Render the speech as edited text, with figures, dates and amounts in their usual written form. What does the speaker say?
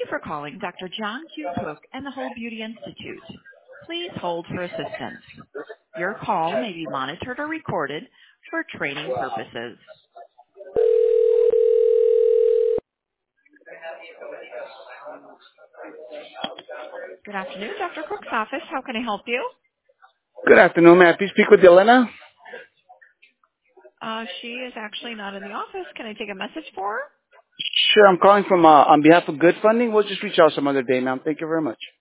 for calling Dr. John Q. Cook and the Whole Beauty Institute. Please hold for assistance. Your call may be monitored or recorded for training purposes. Good afternoon, Dr. Cook's office. How can I help you? Good afternoon. May I please speak with Elena? She is actually not in the office. Can I take a message for her? Sure. I'm calling from on behalf of Good Funding. We'll just reach out some other day, ma'am. Thank you very much.